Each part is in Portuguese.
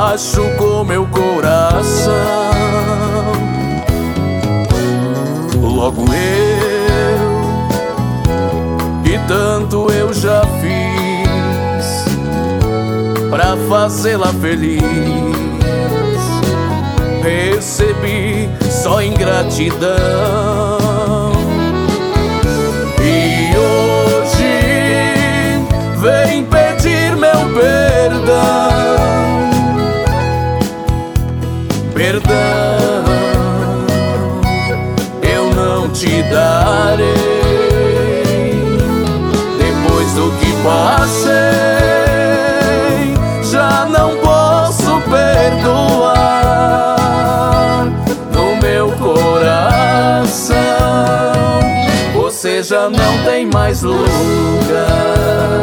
machucou meu coração. Logo eu, que tanto eu já fiz pra fazê-la feliz, recebi só ingratidão. E hoje vem pedir meu perdão. Perdão, eu não te darei. Depois do que passei, já não posso perdoar. No meu coração, você já não tem mais lugar.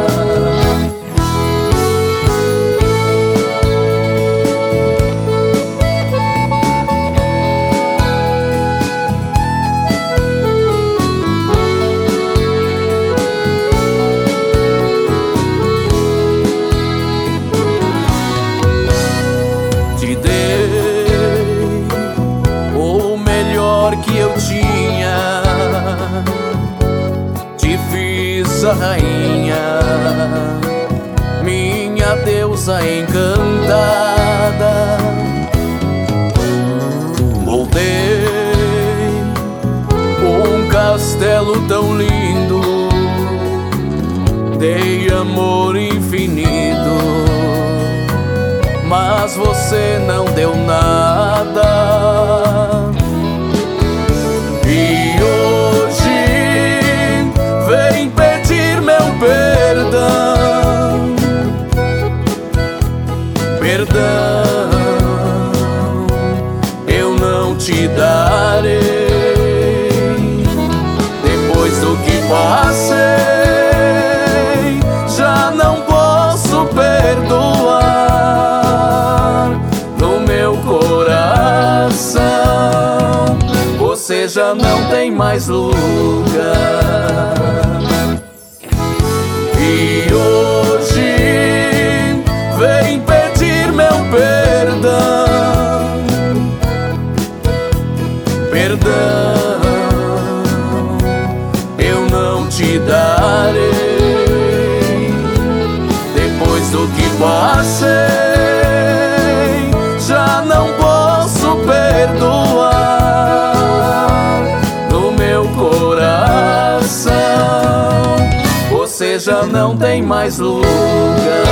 Te dei o melhor que eu tinha, te fiz a rainha, minha deusa encantada. Montei um castelo tão lindo, dei amor infinito, mas você não deu nada. E hoje vem pedir meu perdão. Perdão, eu não te darei. Depois do que passei, já não posso perdoar. No meu coração, você já não tem mais lugar. E hoje vem pedir meu perdão. Perdão, eu não te darei. Depois do que passei, já não posso perdoar. No meu coração, você já não tem mais lugar.